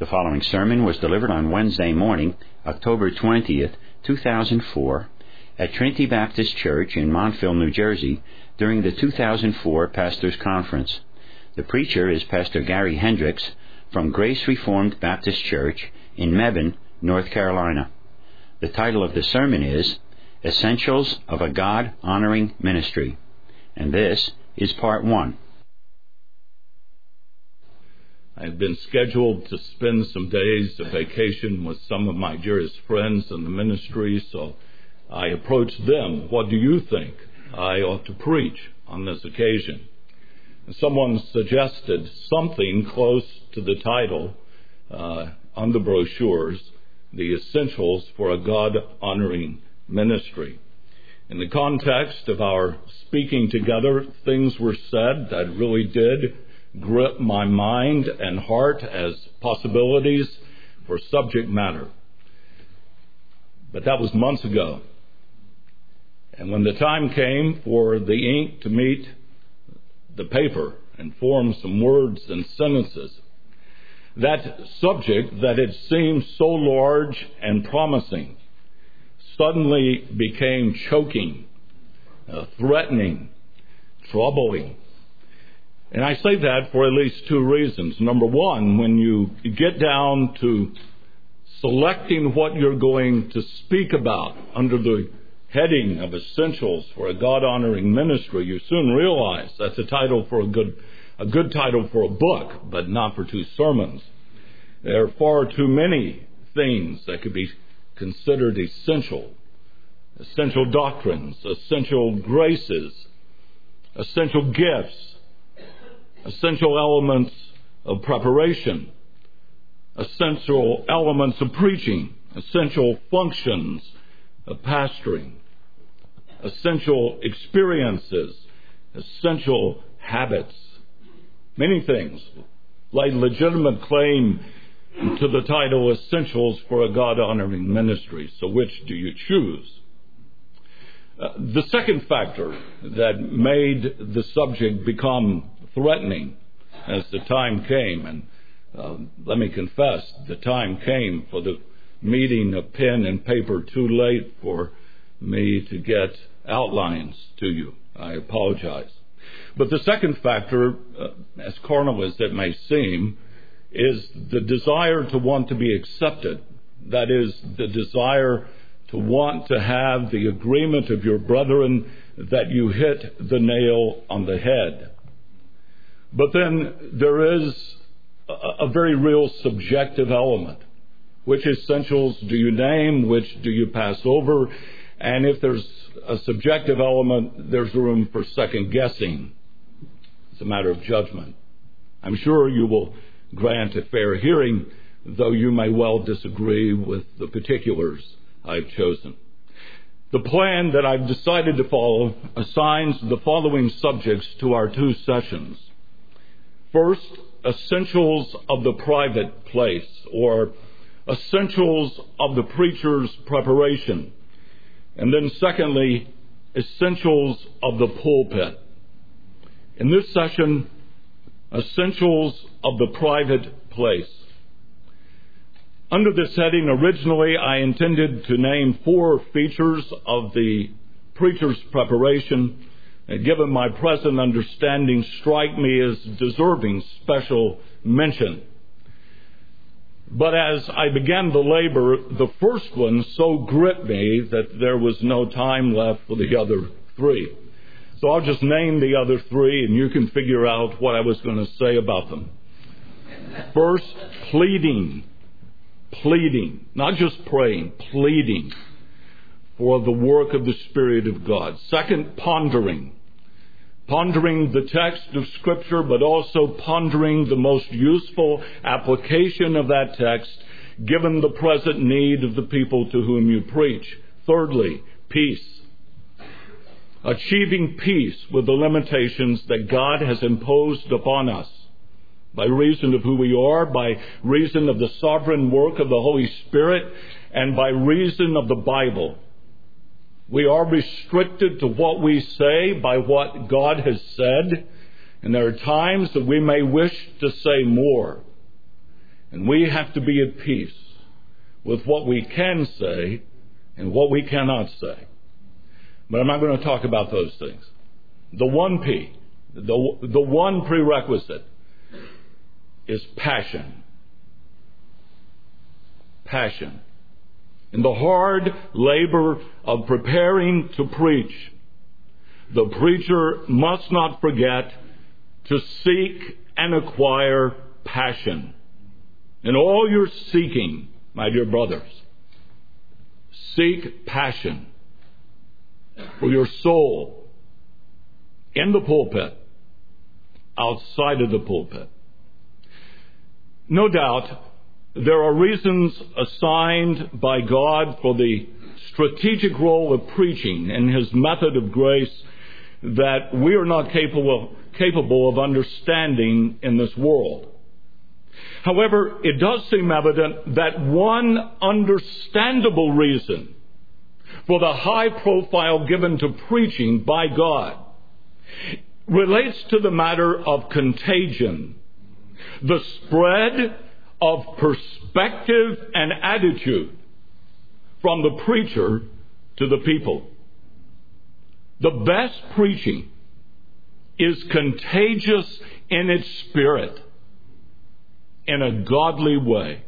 The following sermon was delivered on Wednesday morning, October 20th, 2004, at Trinity Baptist Church in Montville, New Jersey, during the 2004 Pastors Conference. The preacher is Pastor Gary Hendricks from Grace Reformed Baptist Church in Mebane, North Carolina. The title of the sermon is Essentials of a God-Honoring Ministry, and this is Part 1. I've been scheduled to spend some days of vacation with some of my dearest friends in the ministry, so I approached them. What do you think I ought to preach on this occasion? And someone suggested something close to the title on the brochures, The Essentials for a God-Honoring Ministry. In the context of our speaking together, things were said that really did grip my mind and heart as possibilities for subject matter. But that was months ago. And when the time came for the ink to meet the paper and form some words and sentences, that subject that had seemed so large and promising suddenly became choking, threatening, troubling. And I say that for at least two reasons. Number one, when you get down to selecting what you're going to speak about under the heading of Essentials for a God-Honoring Ministry, you soon realize that's a title for a good title for a book, but not for two sermons. There are far too many things that could be considered essential. Essential doctrines, essential graces, essential gifts, essential elements of preparation, essential elements of preaching, essential functions of pastoring, essential experiences, essential habits. Many things lay legitimate claim to the title Essentials for a God-Honoring Ministry. So which do you choose? The second factor that made the subject become threatening as the time came, and let me confess, the time came for the meeting of pen and paper too late for me to get outlines to you. I apologize. But the second factor, as carnal as it may seem, is the desire to want to be accepted. That is, the desire to want to have the agreement of your brethren that you hit the nail on the head. But then there is a very real subjective element. Which essentials do you name? Which do you pass over? And if there's a subjective element, there's room for second guessing. It's a matter of judgment. I'm sure you will grant a fair hearing, though you may well disagree with the particulars I've chosen. The plan that I've decided to follow assigns the following subjects to our two sessions. First, essentials of the private place, or essentials of the preacher's preparation. And then secondly, essentials of the pulpit. In this session, essentials of the private place. Under this heading, originally I intended to name 4 features of the preacher's preparation, and given my present understanding, strike me as deserving special mention. But as I began the labor, the first one so gripped me that there was no time left for the other 3. So I'll just name the other 3 and you can figure out what I was going to say about them. First, pleading. Pleading. Not just praying, pleading for the work of the Spirit of God. Second, pondering. Pondering the text of Scripture, but also pondering the most useful application of that text, given the present need of the people to whom you preach. Thirdly, peace. Achieving peace with the limitations that God has imposed upon us by reason of who we are, by reason of the sovereign work of the Holy Spirit, and by reason of the Bible. We are restricted to what we say by what God has said, and there are times that we may wish to say more. And we have to be at peace with what we can say and what we cannot say. But I'm not going to talk about those things. The one P, the one prerequisite is passion. Passion. In the hard labor of preparing to preach, the preacher must not forget to seek and acquire passion. In all your seeking, my dear brothers, seek passion for your soul in the pulpit, outside of the pulpit. No doubt, there are reasons assigned by God for the strategic role of preaching and His method of grace that we are not capable of understanding in this world. However, it does seem evident that one understandable reason for the high profile given to preaching by God relates to the matter of contagion, the spread of perspective and attitude from the preacher to the people. The best preaching is contagious in its spirit, in a godly way.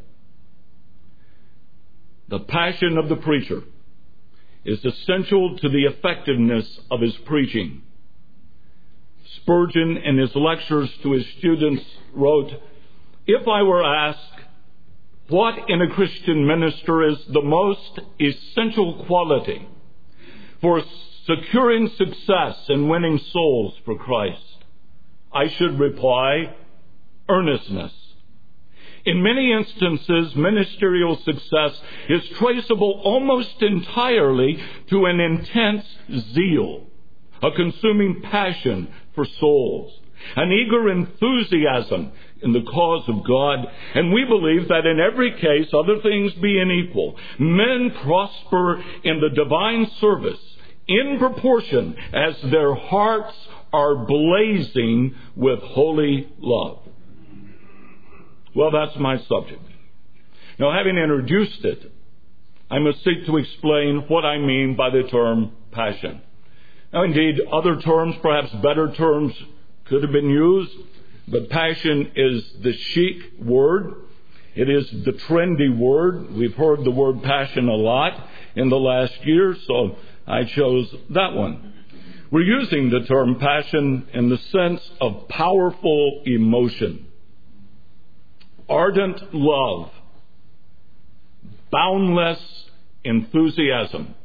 The passion of the preacher is essential to the effectiveness of his preaching. Spurgeon, in his lectures to his students, wrote, "If I were asked what in a Christian minister is the most essential quality for securing success in winning souls for Christ, I should reply, earnestness. In many instances, ministerial success is traceable almost entirely to an intense zeal, a consuming passion for souls, an eager enthusiasm in the cause of God, and we believe that in every case, other things being equal, men prosper in the divine service in proportion as their hearts are blazing with holy love." Well, that's my subject. Now, having introduced it, I must seek to explain what I mean by the term passion. Now, indeed, other terms, perhaps better terms, could have been used, but passion is the chic word. It is the trendy word. We've heard the word passion a lot in the last year, so I chose that one. We're using the term passion in the sense of powerful emotion, ardent love, boundless enthusiasm.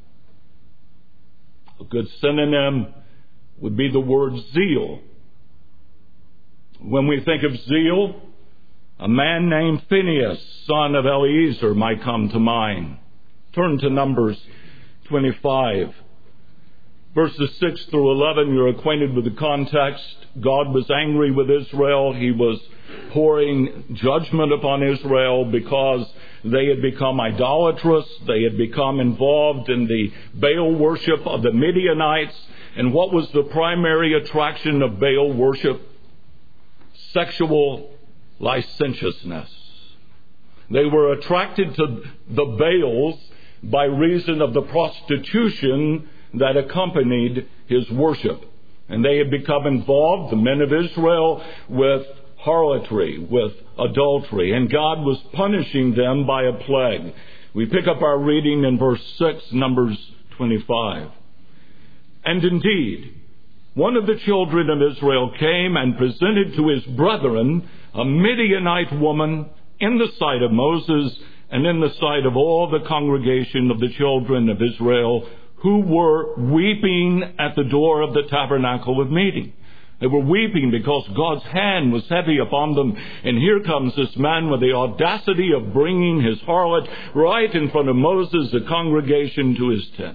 A good synonym would be the word zeal. When we think of zeal, a man named Phinehas, son of Eleazar, might come to mind. Turn to Numbers 25. Verses 6 through 11, you're acquainted with the context. God was angry with Israel. He was pouring judgment upon Israel because they had become idolatrous. They had become involved in the Baal worship of the Midianites. And what was the primary attraction of Baal worship? Sexual licentiousness. They were attracted to the Baals by reason of the prostitution that accompanied his worship. And they had become involved, the men of Israel, with harlotry, with adultery. And God was punishing them by a plague. We pick up our reading in verse 6, Numbers 25. "And indeed, one of the children of Israel came and presented to his brethren a Midianite woman in the sight of Moses and in the sight of all the congregation of the children of Israel, who were weeping at the door of the tabernacle of meeting." They were weeping because God's hand was heavy upon them. And here comes this man with the audacity of bringing his harlot right in front of Moses, the congregation, to his tent.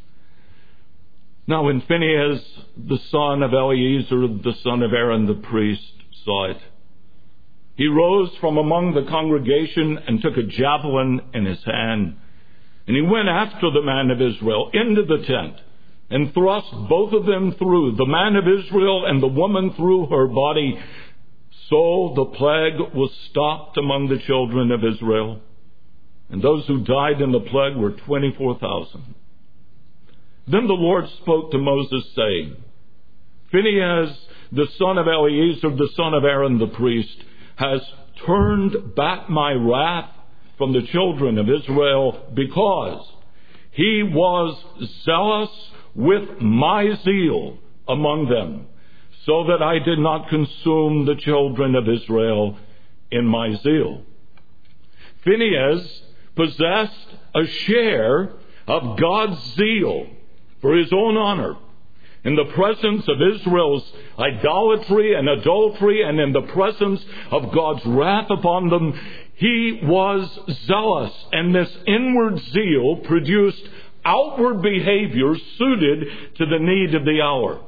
Now when Phinehas, the son of Eleazar, the son of Aaron the priest, saw it, he rose from among the congregation and took a javelin in his hand. And he went after the man of Israel into the tent and thrust both of them through, the man of Israel and the woman through her body, So the plague was stopped among the children of Israel, and those who died in the plague were 24,000. Then the Lord spoke to Moses, saying, Phinehas, the son of Eleazar, the son of Aaron the priest, has turned back my wrath from the children of Israel, because he was zealous with my zeal among them, so that I did not consume the children of Israel in my zeal. Phinehas possessed a share of God's zeal for his own honor in the presence of Israel's idolatry and adultery, and in the presence of God's wrath upon them. He was zealous, and this inward zeal produced outward behavior suited to the need of the hour.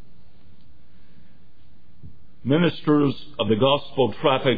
Ministers of the gospel traffic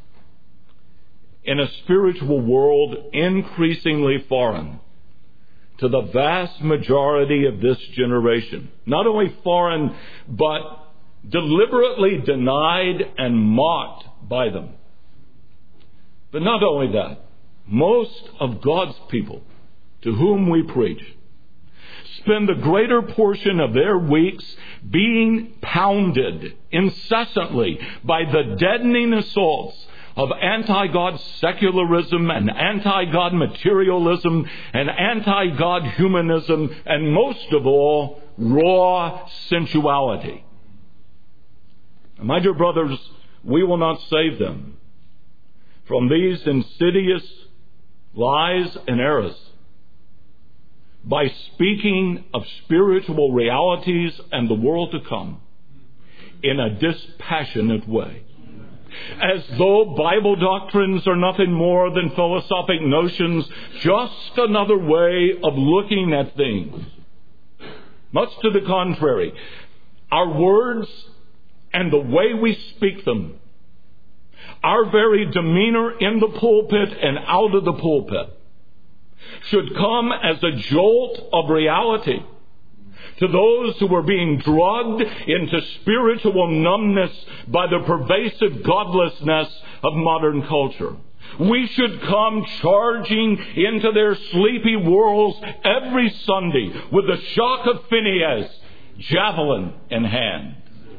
in a spiritual world increasingly foreign to the vast majority of this generation. Not only foreign, but deliberately denied and mocked by them. But not only that, most of God's people to whom we preach spend the greater portion of their weeks being pounded incessantly by the deadening assaults of anti-God secularism and anti-God materialism and anti-God humanism, and most of all, raw sensuality. And my dear brothers, we will not save them from these insidious lies and errors by speaking of spiritual realities and the world to come in a dispassionate way, as though Bible doctrines are nothing more than philosophic notions, just another way of looking at things. Much to the contrary, our words and the way we speak them, our very demeanor in the pulpit and out of the pulpit, should come as a jolt of reality to those who are being drugged into spiritual numbness by the pervasive godlessness of modern culture. We should come charging into their sleepy worlds every Sunday with the shock of Phinehas, javelin in hand.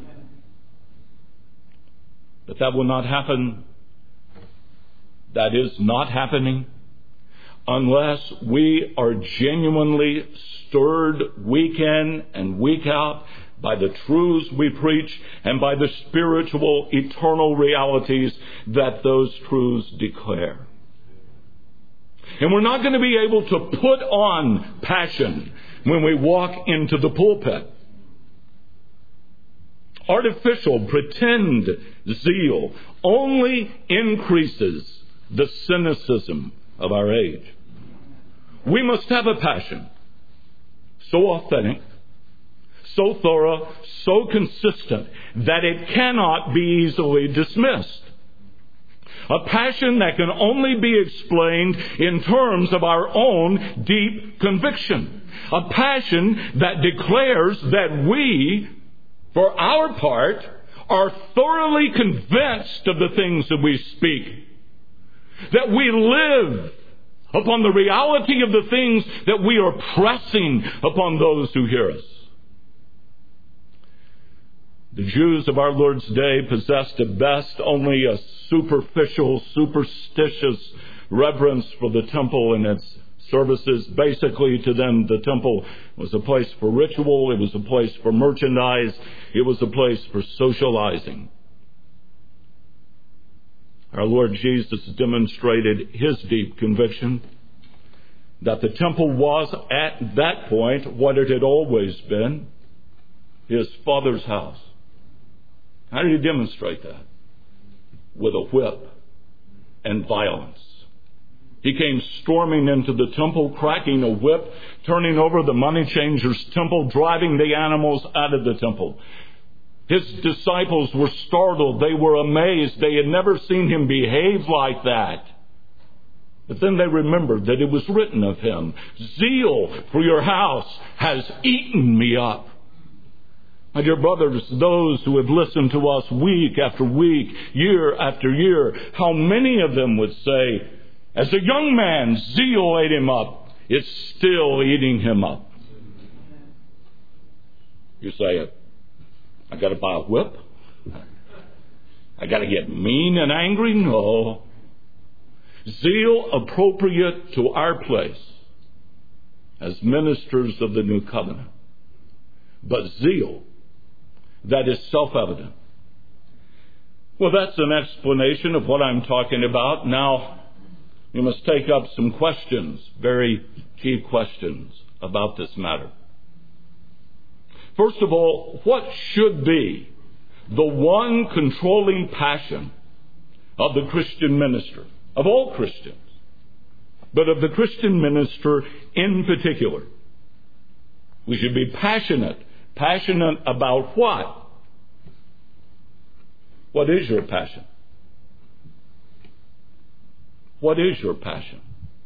But that will not happen. That is not happening unless we are genuinely stirred week in and week out by the truths we preach and by the spiritual, eternal realities that those truths declare. And we're not going to be able to put on passion when we walk into the pulpit. Artificial, pretend zeal only increases the cynicism of our age. We must have a passion so authentic, so thorough, so consistent that it cannot be easily dismissed. A passion that can only be explained in terms of our own deep conviction. A passion that declares that we, for our part, are thoroughly convinced of the things that we speak. That we live upon the reality of the things that we are pressing upon those who hear us. The Jews of our Lord's day possessed at best only a superficial, superstitious reverence for the temple and its services. Basically, to them, the temple was a place for ritual, it was a place for merchandise, it was a place for socializing. Our Lord Jesus demonstrated his deep conviction that the temple was at that point what it had always been, his Father's house. How did he demonstrate that? With a whip and violence. He came storming into the temple, cracking a whip, turning over the money changers' temple, driving the animals out of the temple. His disciples were startled. They were amazed. They had never seen him behave like that. But then they remembered that it was written of him, "Zeal for your house has eaten me up." My dear brothers, those who have listened to us week after week, year after year, how many of them would say, as a young man, zeal ate him up. It's still eating him up. You say, I got to buy a whip? I got to get mean and angry? No. Zeal appropriate to our place as ministers of the new covenant. But zeal that is self-evident. Well, that's an explanation of what I'm talking about. Now, you must take up some questions, very key questions about this matter. First of all, what should be the one controlling passion of the Christian minister, of all Christians, but of the Christian minister in particular? We should be passionate. Passionate about what? What is your passion? What is your passion?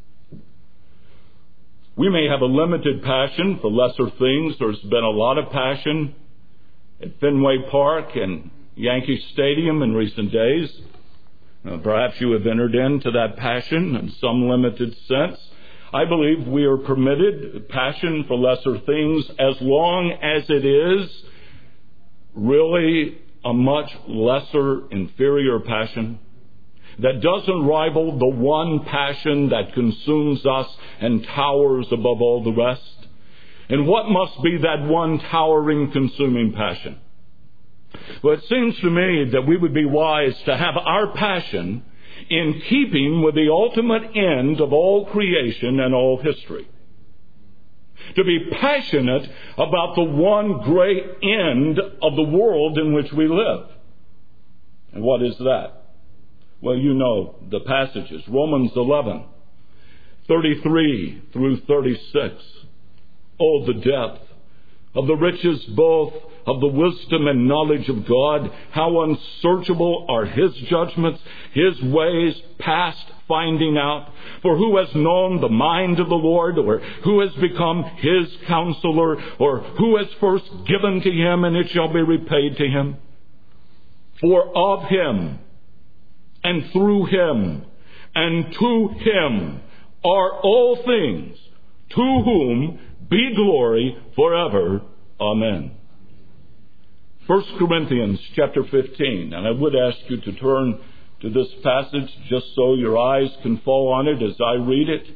We may have a limited passion for lesser things. There's been a lot of passion at Fenway Park and Yankee Stadium in recent days. Perhaps you have entered into that passion in some limited sense. I believe we are permitted passion for lesser things as long as it is really a much lesser, inferior passion that doesn't rival the one passion that consumes us and towers above all the rest. And what must be that one towering, consuming passion? Well, it seems to me that we would be wise to have our passion in keeping with the ultimate end of all creation and all history. To be passionate about the one great end of the world in which we live. And what is that? Well, you know the passages. Romans 11, 33 through 36. Oh, the depth of the riches both of the wisdom and knowledge of God. How unsearchable are His judgments, His ways past finding out. For who has known the mind of the Lord, or who has become His counselor, or who has first given to Him, and it shall be repaid to him? For of Him, and through Him, and to Him are all things, to whom be glory forever. Amen. 1 Corinthians chapter 15, and I would ask you to turn to this passage just so your eyes can fall on it as I read it.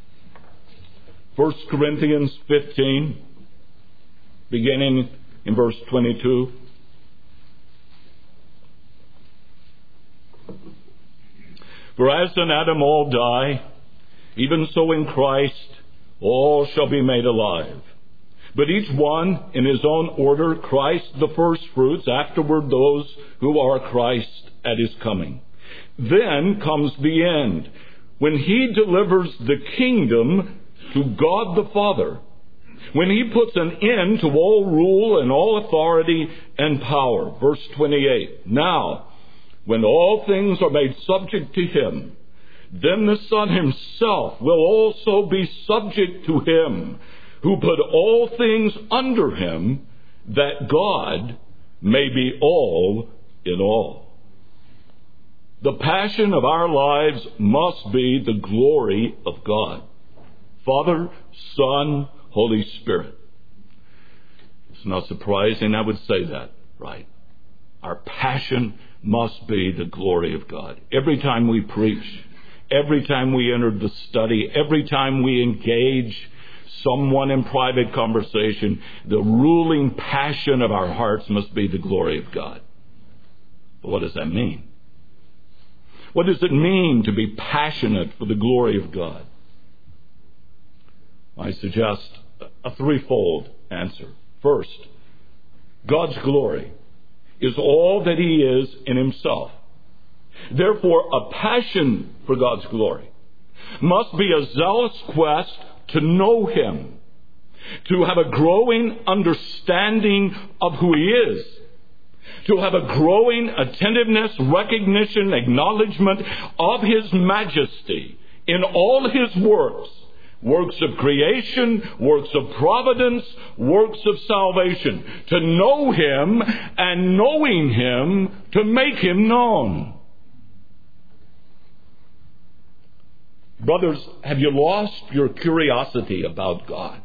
1 Corinthians 15, beginning in verse 22. For as in Adam all die, even so in Christ all shall be made alive. But each one in his own order, Christ the firstfruits, afterward those who are Christ at His coming. Then comes the end, when He delivers the kingdom to God the Father, when He puts an end to all rule and all authority and power. Verse 28. Now, when all things are made subject to Him, then the Son Himself will also be subject to Him, who put all things under Him, that God may be all in all. The passion of our lives must be the glory of God. Father, Son, Holy Spirit. It's not surprising I would say that, right? Our passion must be the glory of God. Every time we preach, every time we enter the study, every time we engage someone in private conversation, the ruling passion of our hearts must be the glory of God. But what does that mean? What does it mean to be passionate for the glory of God? I suggest a threefold answer. First, God's glory is all that He is in Himself. Therefore, a passion for God's glory must be a zealous quest to know Him, to have a growing understanding of who He is, to have a growing attentiveness, recognition, acknowledgement of His majesty in all His works, works of creation, works of providence, works of salvation. To know Him, and knowing Him, to make Him known. Brothers, have you lost your curiosity about God?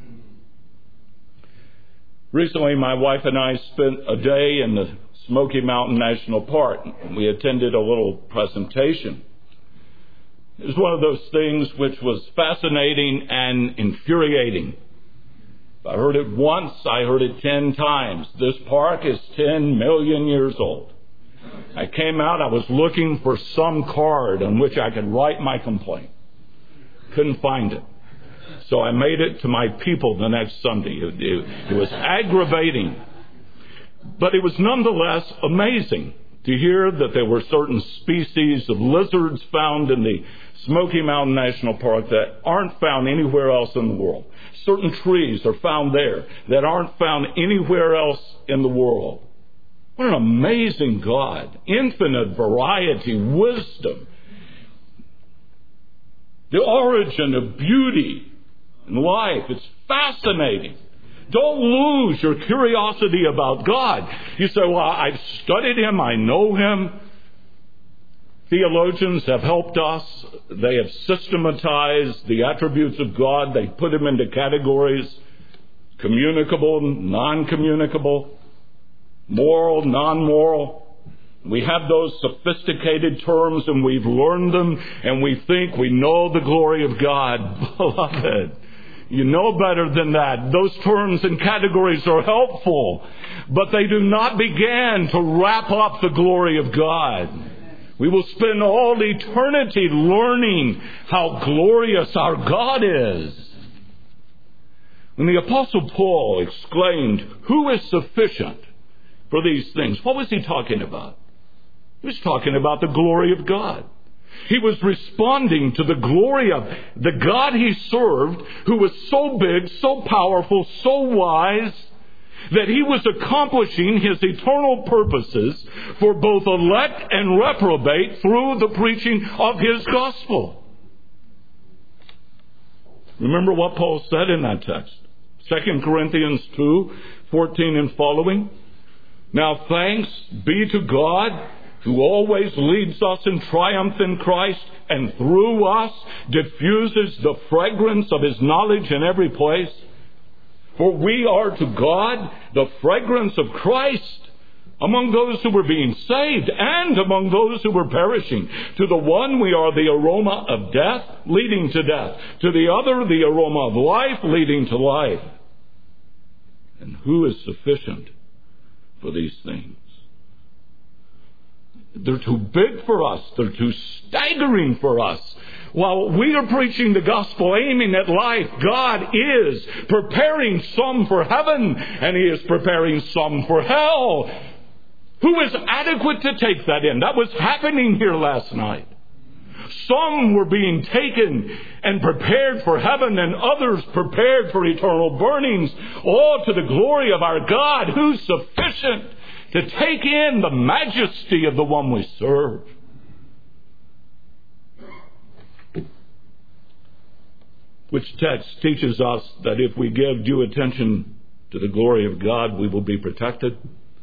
Recently, my wife and I spent a day in the Smoky Mountain National Park. We attended a little presentation. It was one of those things which was fascinating and infuriating. If I heard it once, I heard it 10 times. This park is 10 million years old. I came out, I was looking for some card on which I could write my complaint. Couldn't find it. So I made it to my people the next Sunday. It was aggravating. But it was nonetheless amazing to hear that there were certain species of lizards found in the Smoky Mountain National Park that aren't found anywhere else in the world. Certain trees are found there that aren't found anywhere else in the world. What an amazing God. Infinite variety, wisdom. The origin of beauty and life. It's fascinating. Don't lose your curiosity about God. You say, well, I've studied Him, I know Him. Theologians have helped us. They have systematized the attributes of God. They put Him into categories: communicable, non-communicable, moral, non-moral. We have those sophisticated terms and we've learned them and we think we know the glory of God. Beloved, you know better than that. Those terms and categories are helpful, but they do not begin to wrap up the glory of God. We will spend all eternity learning how glorious our God is. When the Apostle Paul exclaimed, "Who is sufficient for these things?" what was he talking about? He was talking about the glory of God. He was responding to the glory of the God he served, who was so big, so powerful, so wise, that he was accomplishing his eternal purposes for both elect and reprobate through the preaching of his gospel. Remember what Paul said in that text. 2 Corinthians 2:14 and following. "Now thanks be to God, who always leads us in triumph in Christ, and through us diffuses the fragrance of His knowledge in every place. For we are to God the fragrance of Christ among those who were being saved and among those who were perishing. To the one we are the aroma of death, leading to death. To the other the aroma of life, leading to life. And who is sufficient for these things?" They're too big for us. They're too staggering for us. While we are preaching the gospel aiming at life, God is preparing some for heaven, and He is preparing some for hell. Who is adequate to take that in? That was happening here last night. Some were being taken and prepared for heaven, and others prepared for eternal burnings, all to the glory of our God, who's sufficient to take in the majesty of the one we serve. Which text teaches us that if we give due attention to the glory of God, we will be protected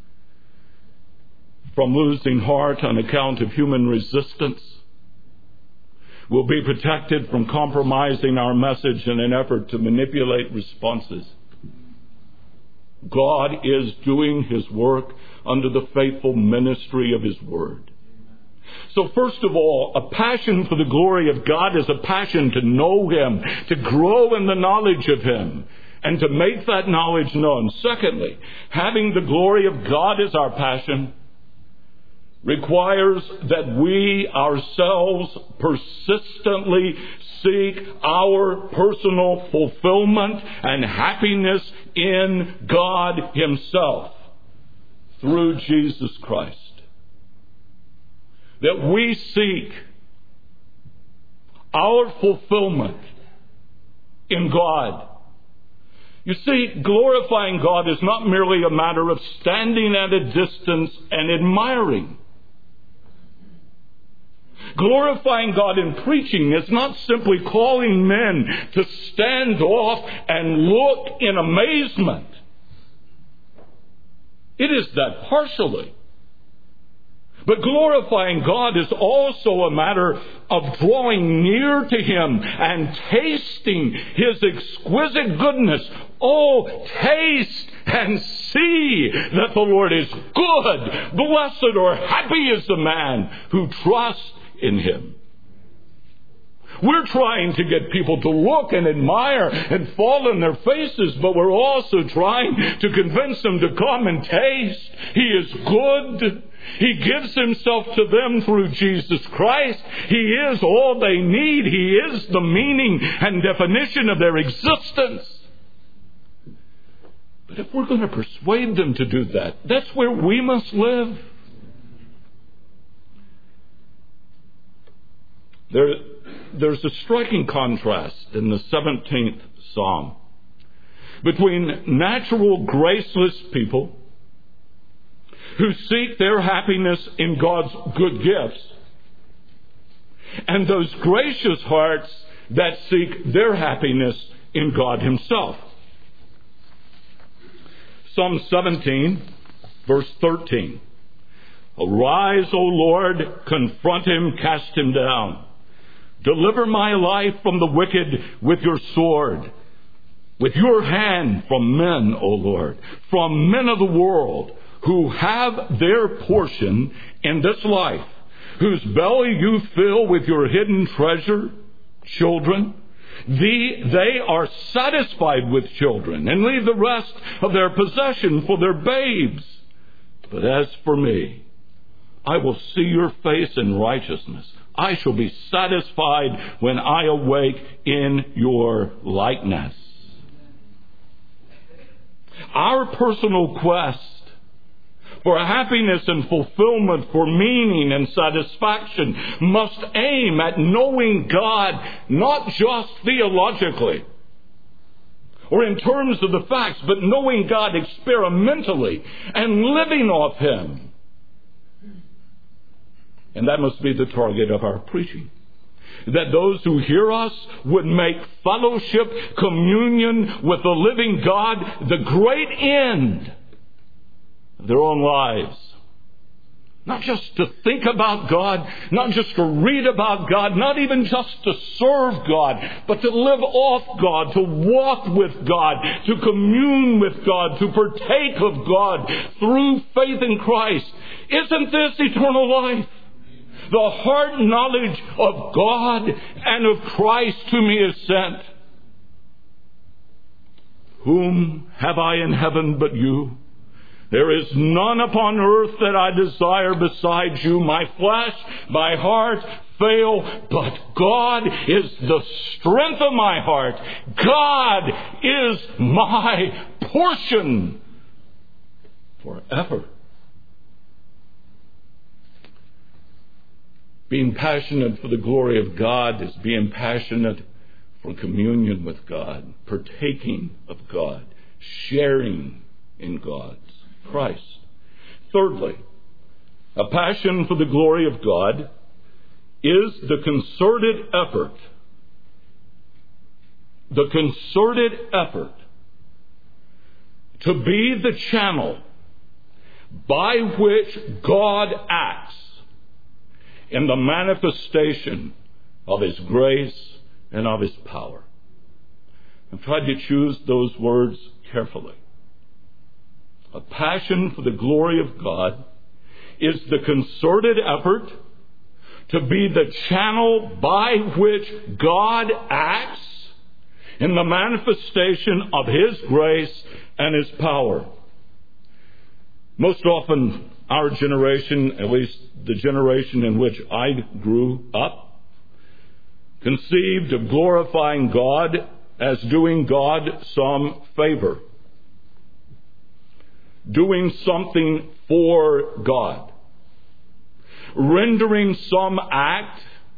from losing heart on account of human resistance. We'll be protected from compromising our message in an effort to manipulate responses. God is doing His work under the faithful ministry of His Word. So first of all, a passion for the glory of God is a passion to know Him, to grow in the knowledge of Him, and to make that knowledge known. Secondly, having the glory of God as our passion requires that we ourselves persistently seek our personal fulfillment and happiness in God Himself through Jesus Christ. That we seek our fulfillment in God. You see, glorifying God is not merely a matter of standing at a distance and admiring. Glorifying God in preaching is not simply calling men to stand off and look in amazement. It is that partially. But glorifying God is also a matter of drawing near to Him and tasting His exquisite goodness. Oh, taste and see that the Lord is good. Blessed or happy is the man who trusts in Him. We're trying to get people to look and admire and fall on their faces, but we're also trying to convince them to come and taste. He is good. He gives Himself to them through Jesus Christ. He is all they need. He is the meaning and definition of their existence. But if we're going to persuade them to do that, that's where we must live. There's a striking contrast in the 17th Psalm between natural, graceless people who seek their happiness in God's good gifts and those gracious hearts that seek their happiness in God Himself. Psalm 17, verse 13. Arise, O Lord, confront him, cast him down. Deliver my life from the wicked with your sword, with your hand from men, O Lord, from men of the world who have their portion in this life, whose belly you fill with your hidden treasure, children. They are satisfied with children and leave the rest of their possession for their babes. But as for me, I will see your face in righteousness. I shall be satisfied when I awake in your likeness. Our personal quest for happiness and fulfillment, for meaning and satisfaction, must aim at knowing God, not just theologically or in terms of the facts, but knowing God experimentally and living off Him. And that must be the target of our preaching. That those who hear us would make fellowship, communion with the living God the great end of their own lives. Not just to think about God, not just to read about God, not even just to serve God, but to live off God, to walk with God, to commune with God, to partake of God through faith in Christ. Isn't this eternal life? The heart knowledge of God and of Christ whom He has sent. Whom have I in heaven but you? There is none upon earth that I desire besides you. My flesh, my heart fail, but God is the strength of my heart. God is my portion forever. Being passionate for the glory of God is being passionate for communion with God, partaking of God, sharing in God's Christ. Thirdly, a passion for the glory of God is the concerted effort to be the channel by which God acts in the manifestation of His grace and of His power. I've tried to choose those words carefully. A passion for the glory of God is the concerted effort to be the channel by which God acts in the manifestation of His grace and His power. Most often, our generation, at least the generation in which I grew up, conceived of glorifying God as doing God some favor, doing something for God, rendering some act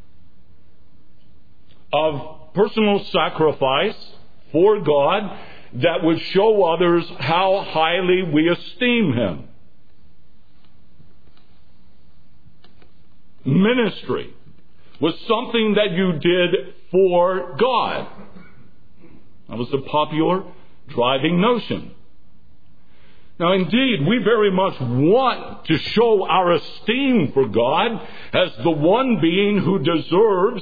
of personal sacrifice for God that would show others how highly we esteem Him. Ministry was something that you did for God. That was a popular driving notion. Now, indeed, we very much want to show our esteem for God as the one being who deserves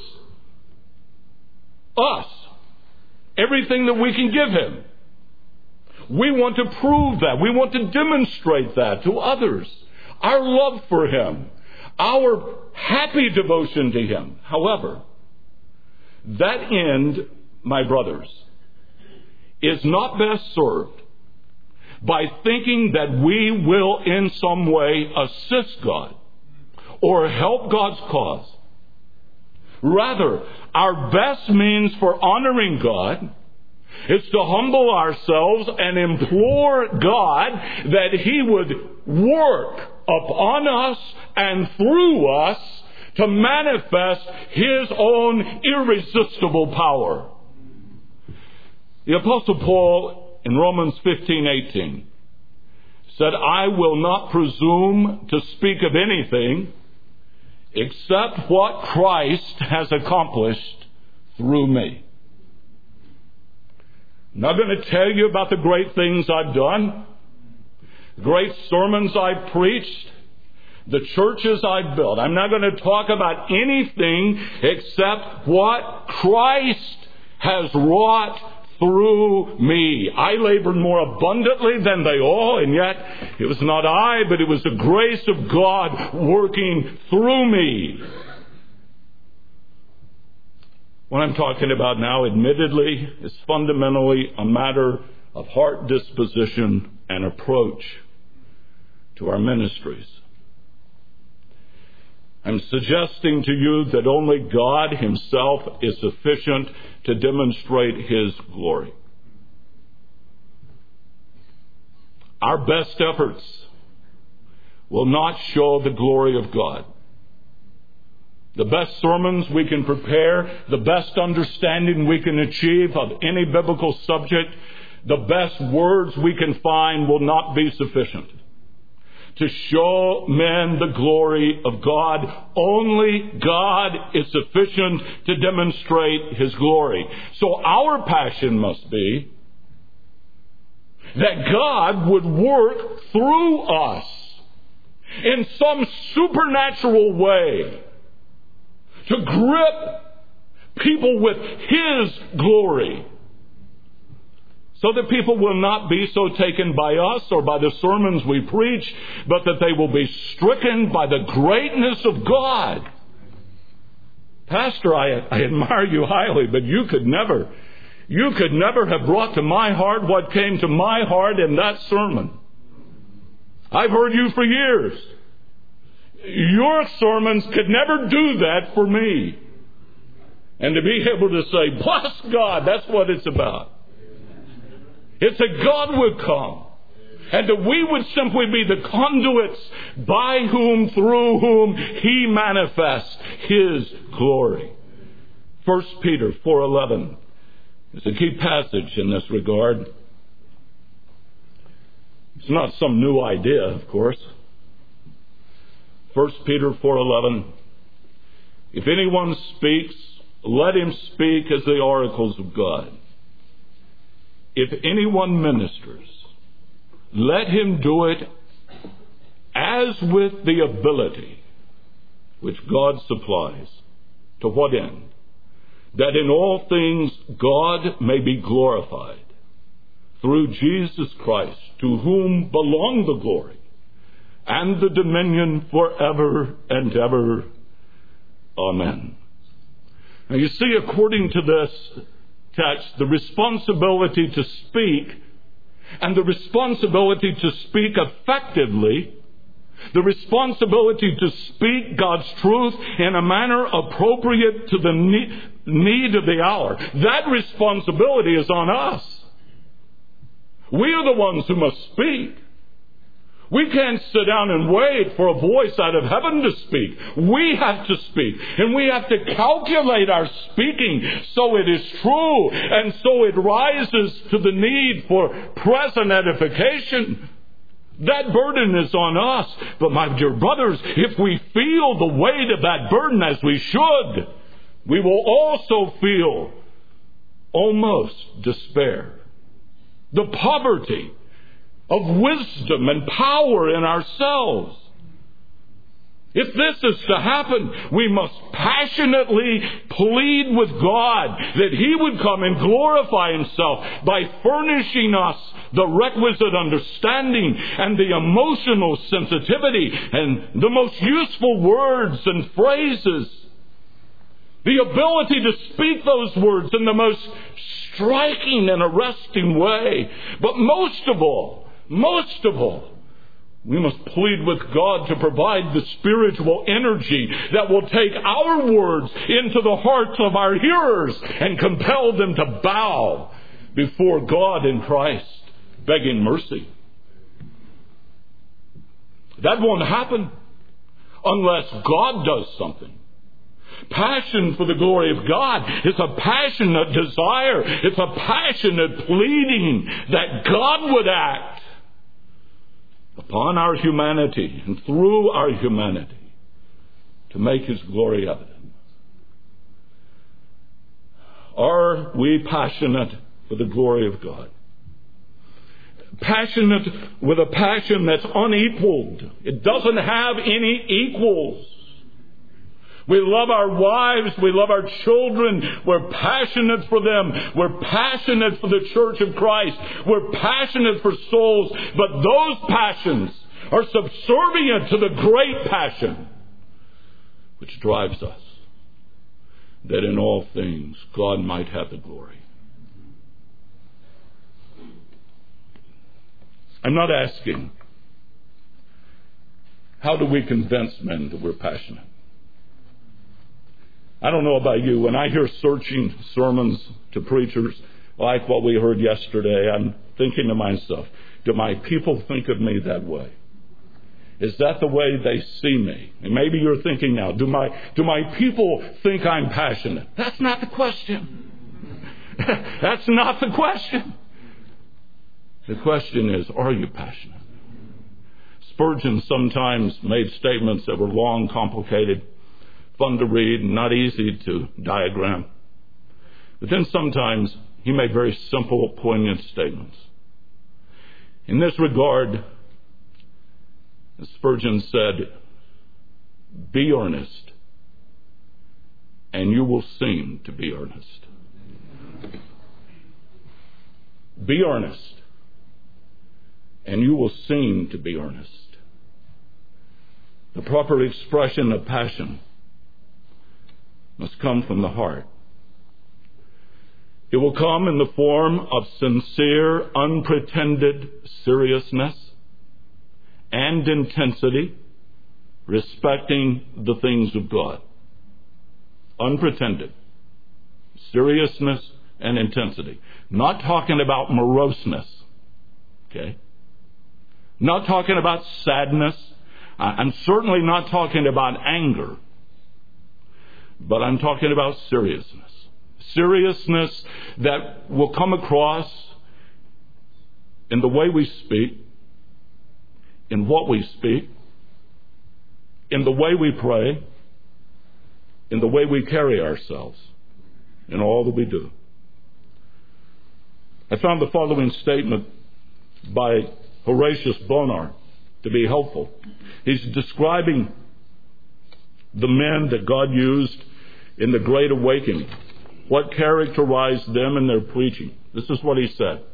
us, everything that we can give Him. We want to prove that. We want to demonstrate that to others. Our love for Him, our happy devotion to Him. However, that end, my brothers, is not best served by thinking that we will in some way assist God or help God's cause. Rather, our best means for honoring God is to humble ourselves and implore God that He would work upon us and through us to manifest His own irresistible power. The Apostle Paul in Romans 15:18 said, I will not presume to speak of anything except what Christ has accomplished through me. I'm not going to tell you about the great things I've done, the great sermons I've preached, the churches I've built. I'm not going to talk about anything except what Christ has wrought through me. I labored more abundantly than they all, and yet it was not I, but it was the grace of God working through me. What I'm talking about now, admittedly, is fundamentally a matter of heart disposition and approach to our ministries. I'm suggesting to you that only God Himself is sufficient to demonstrate His glory. Our best efforts will not show the glory of God. The best sermons we can prepare, the best understanding we can achieve of any biblical subject, the best words we can find will not be sufficient to show men the glory of God. Only God is sufficient to demonstrate His glory. So our passion must be that God would work through us in some supernatural way to grip people with His glory, so that people will not be so taken by us or by the sermons we preach, but that they will be stricken by the greatness of God. Pastor, I admire you highly, but you could never have brought to my heart what came to my heart in that sermon. I've heard you for years. Your sermons could never do that for me. And to be able to say, bless God, that's what it's about. It's that God would come, and that we would simply be the conduits by whom, through whom He manifests His glory. 1 Peter 4:11 is a key passage in this regard. It's not some new idea, of course. 1 Peter 4:11. If anyone speaks, let him speak as the oracles of God. If anyone ministers, let him do it as with the ability which God supplies. To what end? That in all things God may be glorified through Jesus Christ, to whom belong the glory and the dominion forever and ever. Amen. Now you see, according to this text, the responsibility to speak, and the responsibility to speak effectively, the responsibility to speak God's truth in a manner appropriate to the need of the hour, that responsibility is on us. We are the ones who must speak. We can't sit down and wait for a voice out of heaven to speak. We have to speak. And we have to calculate our speaking so it is true and so it rises to the need for present edification. That burden is on us. But my dear brothers, if we feel the weight of that burden as we should, we will also feel almost despair. The poverty of wisdom and power in ourselves. If this is to happen, we must passionately plead with God that He would come and glorify Himself by furnishing us the requisite understanding and the emotional sensitivity and the most useful words and phrases. The ability to speak those words in the most striking and arresting way. But most of all, we must plead with God to provide the spiritual energy that will take our words into the hearts of our hearers and compel them to bow before God in Christ, begging mercy. That won't happen unless God does something. Passion for the glory of God is a passionate desire. It's a passionate pleading that God would act upon our humanity and through our humanity to make His glory evident. Are we passionate for the glory of God? Passionate with a passion that's unequaled. It doesn't have any equals. We love our wives. We love our children. We're passionate for them. We're passionate for the church of Christ. We're passionate for souls. But those passions are subservient to the great passion which drives us, that in all things God might have the glory. I'm not asking, how do we convince men that we're passionate? I don't know about you. When I hear searching sermons to preachers like what we heard yesterday, I'm thinking to myself, do my people think of me that way? Is that the way they see me? And maybe you're thinking now, do my people think I'm passionate? That's not the question. That's not the question. The question is, are you passionate? Spurgeon sometimes made statements that were long, complicated, fun to read and not easy to diagram. But then sometimes he made very simple, poignant statements. In this regard, Spurgeon said, be earnest, and you will seem to be earnest. Be earnest, and you will seem to be earnest. The proper expression of passion must come from the heart. It will come in the form of sincere, unpretended seriousness and intensity, respecting the things of God. Unpretended seriousness and intensity. Not talking about moroseness. Okay? Not talking about sadness. I'm certainly not talking about anger. But I'm talking about seriousness. Seriousness that will come across in the way we speak, in what we speak, in the way we pray, in the way we carry ourselves, in all that we do. I found the following statement by Horatius Bonar to be helpful. He's describing the men that God used in the Great Awakening, what characterized them in their preaching. This is what he said.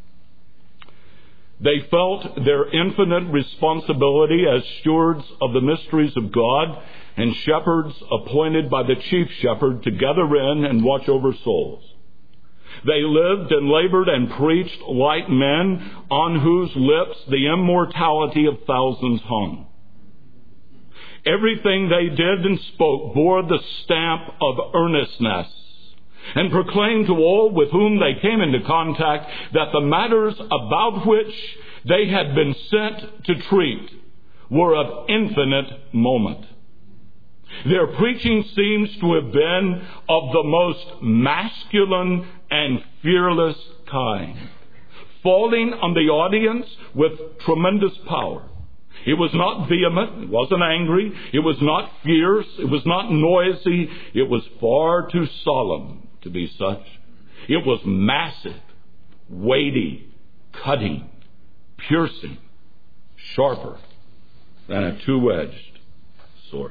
They felt their infinite responsibility as stewards of the mysteries of God and shepherds appointed by the chief shepherd to gather in and watch over souls. They lived and labored and preached like men on whose lips the immortality of thousands hung. Everything they did and spoke bore the stamp of earnestness and proclaimed to all with whom they came into contact that the matters about which they had been sent to treat were of infinite moment. Their preaching seems to have been of the most masculine and fearless kind, falling on the audience with tremendous power. It was not vehement, it wasn't angry, it was not fierce, it was not noisy, it was far too solemn to be such. It was massive, weighty, cutting, piercing, sharper than a two-edged sword.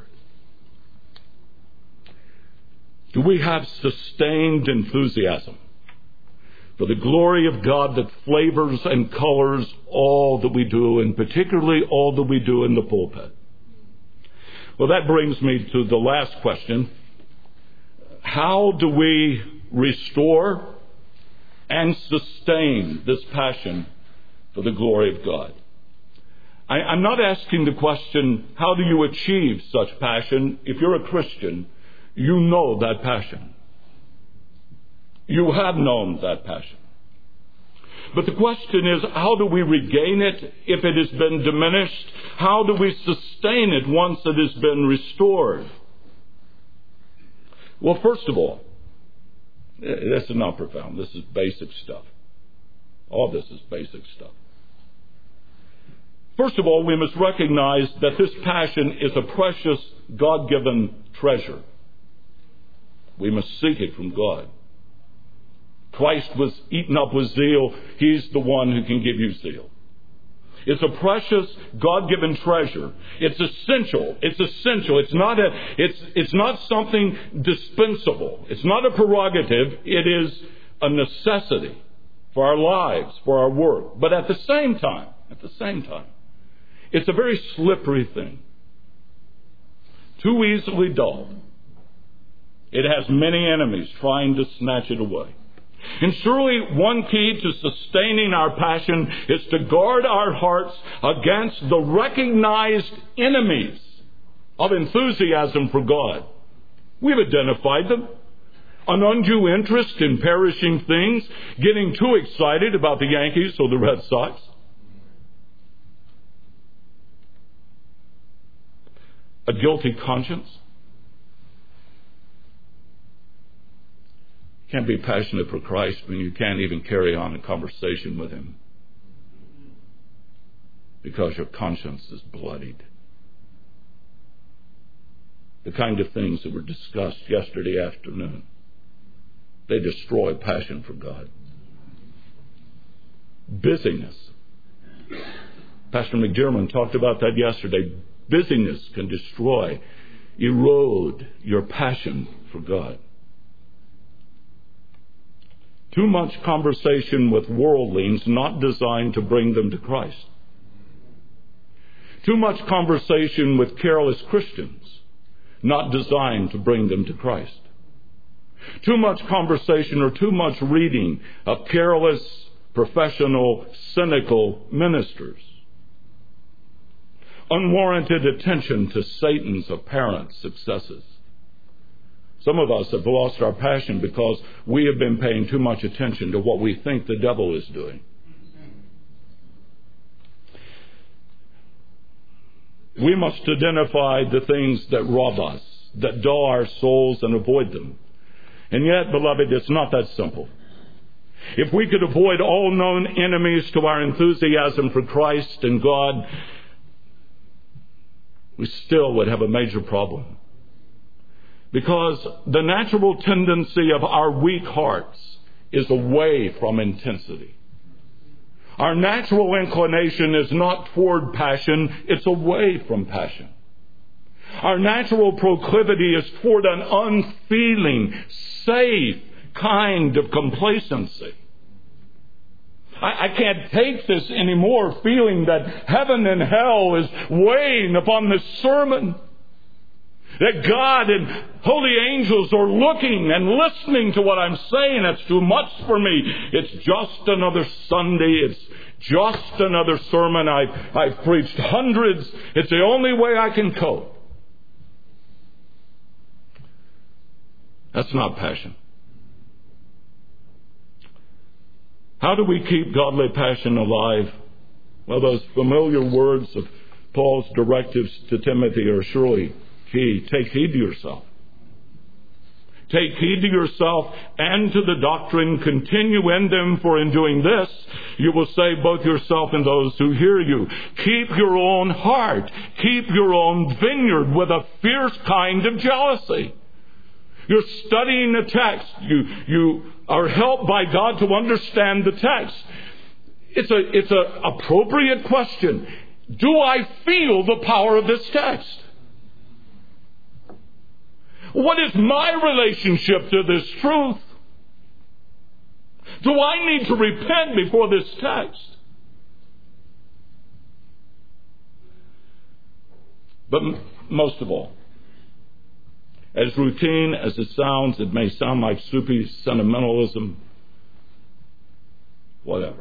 Do we have sustained enthusiasm for the glory of God that flavors and colors all that we do, and particularly all that we do in the pulpit? Well, that brings me to the last question. How do we restore and sustain this passion for the glory of God? I'm not asking the question, how do you achieve such passion? If you're a Christian, you know that passion. You have known that passion. But the question is, how do we regain it if it has been diminished? How do we sustain it once it has been restored? Well, first of all, this is not profound. This is basic stuff. All this is basic stuff. First of all, we must recognize that this passion is a precious God-given treasure. We must seek it from God. Christ was eaten up with zeal. He's the one who can give you zeal. It's a precious God-given treasure. It's essential. It's essential. It's not something dispensable. It's not a prerogative. It is a necessity for our lives, for our work. But at the same time, it's a very slippery thing. Too easily dulled. It has many enemies trying to snatch it away. And surely one key to sustaining our passion is to guard our hearts against the recognized enemies of enthusiasm for God. We've identified them. An undue interest in perishing things, getting too excited about the Yankees or the Red Sox. A guilty conscience. You can't be passionate for Christ when you can't even carry on a conversation with Him because your conscience is bloodied. The kind of things that were discussed yesterday afternoon, they destroy passion for God. Busyness. Pastor McDermott talked about that yesterday. Busyness can destroy, erode your passion for God. Too much conversation with worldlings not designed to bring them to Christ. Too much conversation with careless Christians not designed to bring them to Christ. Too much conversation or too much reading of careless, professional, cynical ministers. Unwarranted attention to Satan's apparent successes. Some of us have lost our passion because we have been paying too much attention to what we think the devil is doing. We must identify the things that rob us, that dull our souls, and avoid them. And yet, beloved, it's not that simple. If we could avoid all known enemies to our enthusiasm for Christ and God, we still would have a major problem. Because the natural tendency of our weak hearts is away from intensity. Our natural inclination is not toward passion, it's away from passion. Our natural proclivity is toward an unfeeling, safe kind of complacency. I can't take this anymore, feeling that heaven and hell is weighing upon this sermon. That God and holy angels are looking and listening to what I'm saying. That's too much for me. It's just another Sunday. It's just another sermon. I've preached hundreds. It's the only way I can cope. That's not passion. How do we keep godly passion alive? Well, those familiar words of Paul's directives to Timothy are surely key. Take heed to yourself. Take heed to yourself and to the doctrine. Continue in them, for in doing this, you will save both yourself and those who hear you. Keep your own heart. Keep your own vineyard with a fierce kind of jealousy. You're studying the text. You are helped by God to understand the text. It's an appropriate question. Do I feel the power of this text? What is my relationship to this truth? Do I need to repent before this text? But most of all, as routine as it sounds, it may sound like soupy sentimentalism, whatever.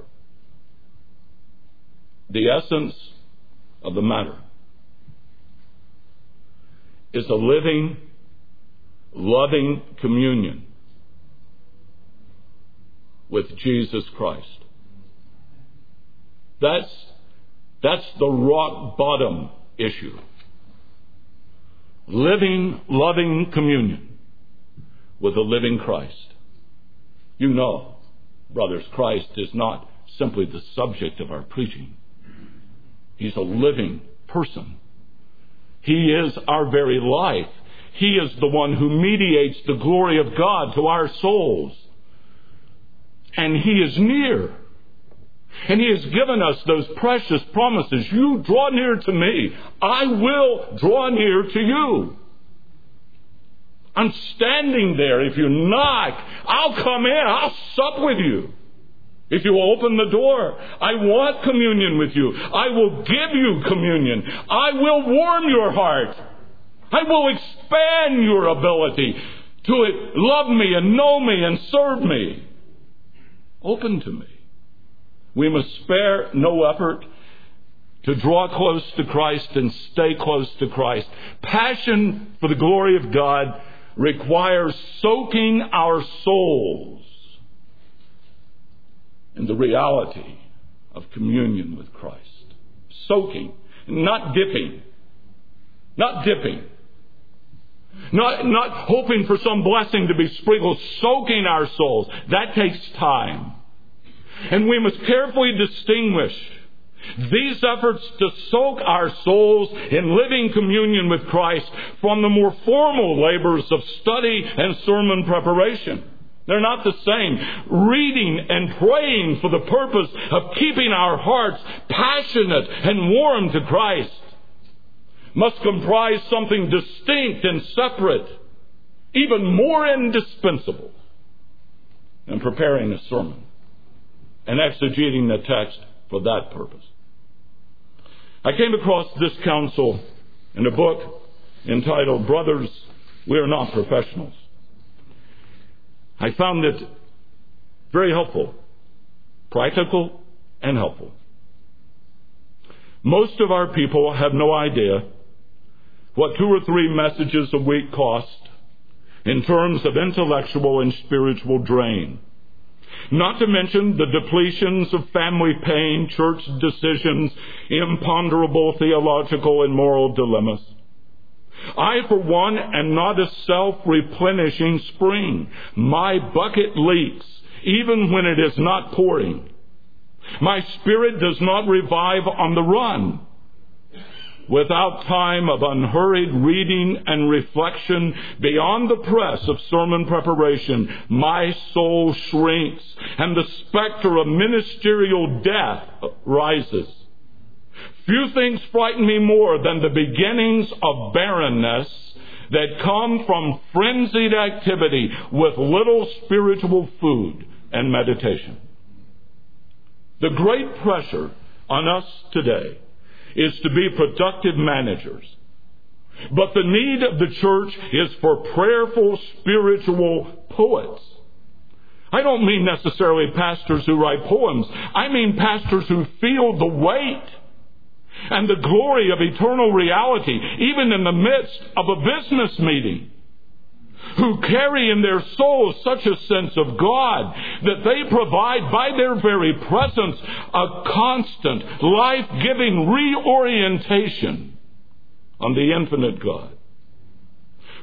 The essence of the matter is a living, loving communion with Jesus Christ. That's the rock bottom issue. Living, loving communion with the living Christ. You know, brothers, Christ is not simply the subject of our preaching. He's a living person. He is our very life. He is the one who mediates the glory of God to our souls. And He is near. And He has given us those precious promises. You draw near to me, I will draw near to you. I'm standing there. If you knock, I'll come in. I'll sup with you. If you open the door, I want communion with you. I will give you communion. I will warm your heart. I will expand your ability to love me and know me and serve me. Open to me. We must spare no effort to draw close to Christ and stay close to Christ. Passion for the glory of God requires soaking our souls in the reality of communion with Christ. Soaking, not dipping. Not dipping. Not hoping for some blessing to be sprinkled. Soaking our souls. That takes time. And we must carefully distinguish these efforts to soak our souls in living communion with Christ from the more formal labors of study and sermon preparation. They're not the same. Reading and praying for the purpose of keeping our hearts passionate and warm to Christ must comprise something distinct and separate, even more indispensable than preparing a sermon and exegeting the text for that purpose. I came across this counsel in a book entitled Brothers, We Are Not Professionals. I found it very helpful, practical and helpful. Most of our people have no idea what 2 or 3 messages a week cost in terms of intellectual and spiritual drain. Not to mention the depletions of family pain, church decisions, imponderable theological and moral dilemmas. I, for one, am not a self-replenishing spring. My bucket leaks, even when it is not pouring. My spirit does not revive on the run. Without time of unhurried reading and reflection beyond the press of sermon preparation, my soul shrinks and the specter of ministerial death rises. Few things frighten me more than the beginnings of barrenness that come from frenzied activity with little spiritual food and meditation. The great pressure on us today is to be productive managers. But the need of the church is for prayerful spiritual poets. I don't mean necessarily pastors who write poems. I mean pastors who feel the weight and the glory of eternal reality, even in the midst of a business meeting, who carry in their souls such a sense of God that they provide by their very presence a constant, life-giving reorientation on the infinite God.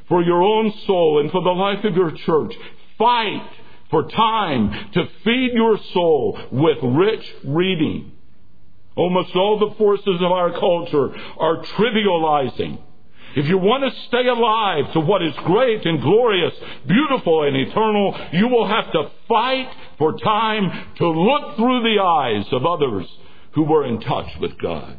for your own soul and for the life of your church. Fight for time to feed your soul with rich reading. Almost all the forces of our culture are trivializing. If you want to stay alive to what is great and glorious, beautiful and eternal, you will have to fight for time to look through the eyes of others who were in touch with God.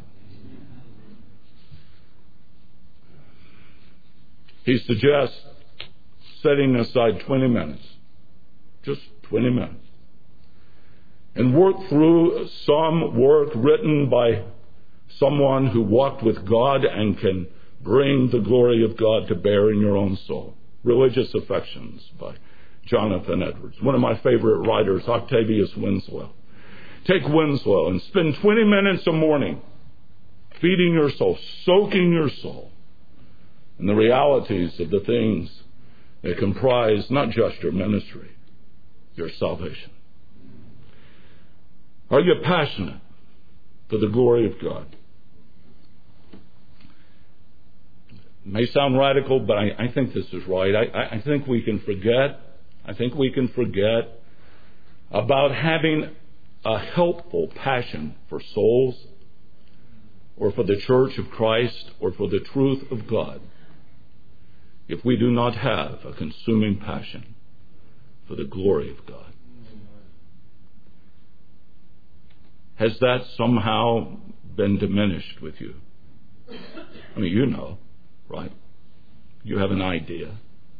He suggests setting aside 20 minutes, just 20 minutes, and work through some work written by someone who walked with God and can bring the glory of God to bear in your own soul. Religious Affections by Jonathan Edwards. One of my favorite writers, Octavius Winslow. Take Winslow and spend 20 minutes a morning feeding your soul, soaking your soul in the realities of the things that comprise not just your ministry, your salvation. Are you passionate for the glory of God? It may sound radical, but I think this is right. I think we can forget about having a helpful passion for souls or for the church of Christ or for the truth of God if we do not have a consuming passion for the glory of God. Has that somehow been diminished with you? I mean, you know, right? You have an idea.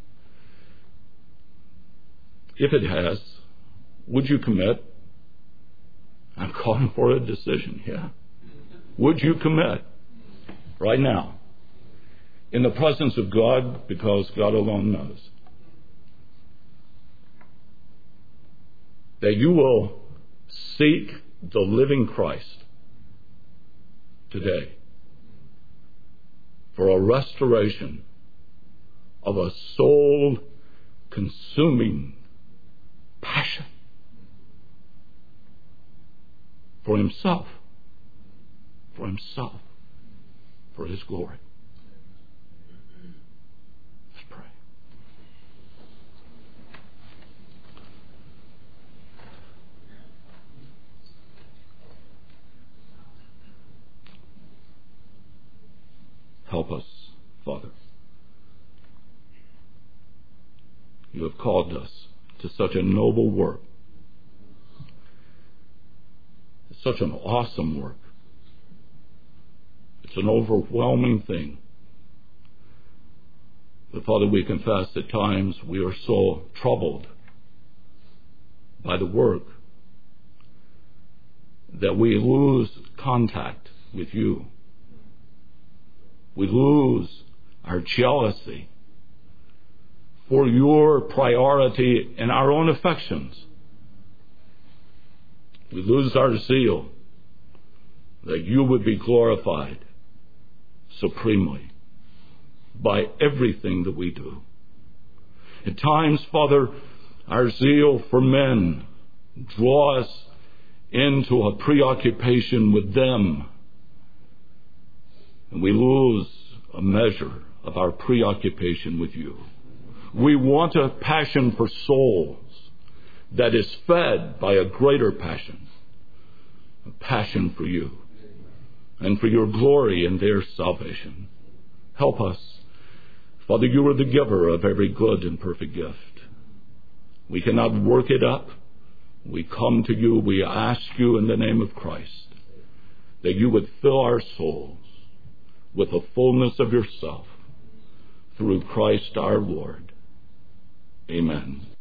If it has, would you commit? I'm calling for a decision, yeah. Would you commit right now in the presence of God, because God alone knows, that you will seek the living Christ today for a restoration of a soul-consuming passion for himself, for his glory. Let's pray. Help us, Father. You have called us to such a noble work, such an awesome work. It's an overwhelming thing. But Father, we confess at times we are so troubled by the work that we lose contact with you. We lose our jealousy for your priority in our own affections. We lose our zeal that you would be glorified supremely by everything that we do. At times, Father, our zeal for men draw us into a preoccupation with them, and we lose a measure of our preoccupation with you. We want a passion for souls that is fed by a greater passion, a passion for you and for your glory and their salvation. Help us. Father, you are the giver of every good and perfect gift. We cannot work it up. We come to you. We ask you in the name of Christ that you would fill our souls with the fullness of yourself through Christ our Lord. Amen.